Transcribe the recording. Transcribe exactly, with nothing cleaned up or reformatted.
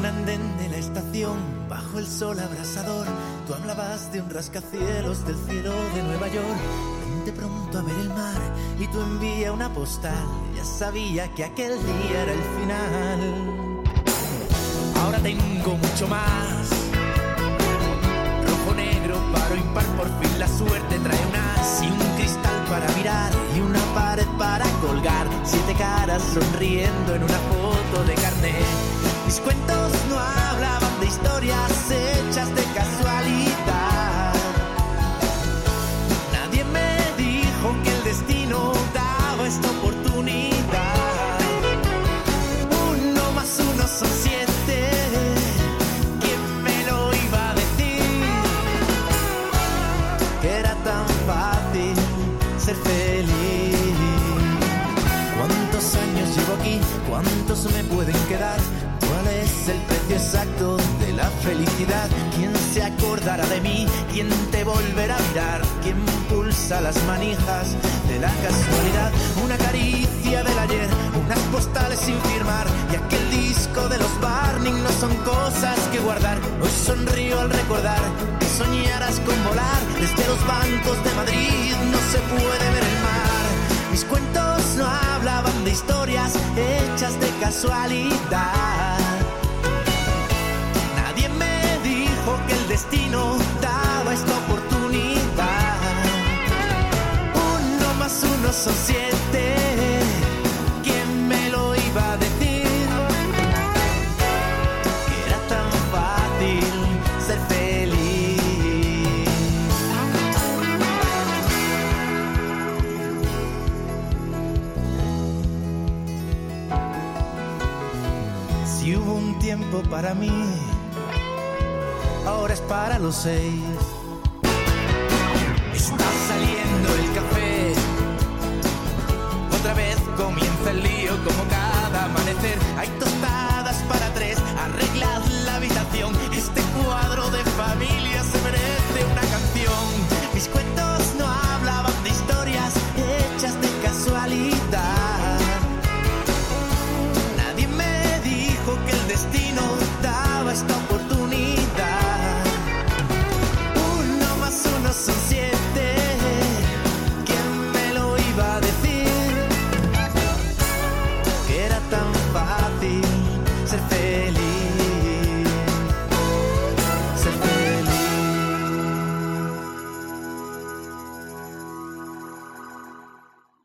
un andén de la estación, bajo el sol abrasador, tú hablabas de un rascacielos del cielo de Nueva York. Vente pronto a ver el mar y tú envía una postal. Ya sabía que aquel día era el final. Ahora tengo mucho más. Rojo, negro, paro, impar, por fin la suerte trae un as y un cristal para mirar y una pared para colgar. Siete caras sonriendo en una foto de carnet. Mis cuentos no hablaban de historias hechas de casualidad. Nadie me dijo que el destino daba esta oportunidad. Uno más uno son siete. ¿Quién me lo iba a decir? Que era tan fácil ser feliz. ¿Cuántos años llevo aquí? ¿Cuántos me pueden quedar? ¿Cuál es el precio exacto de la felicidad? ¿Quién se acordará de mí? ¿Quién te volverá a mirar? ¿Quién pulsa las manijas de la casualidad? Una caricia del ayer, unas postales sin firmar y aquel disco de los Barning no son cosas que guardar. Hoy sonrío al recordar que soñaras con volar. Desde los bancos de Madrid no se puede ver el mar. Mis cuentos no hablaban de historias hechas de casualidad. Nadie me dijo que el destino daba esta oportunidad. Uno más uno son siete. ¿Quién me lo iba a decir? Que era tan fácil ser feliz. Si hubo un tiempo para mí, ahora es para los seis. Está saliendo el café, otra vez comienza el lío como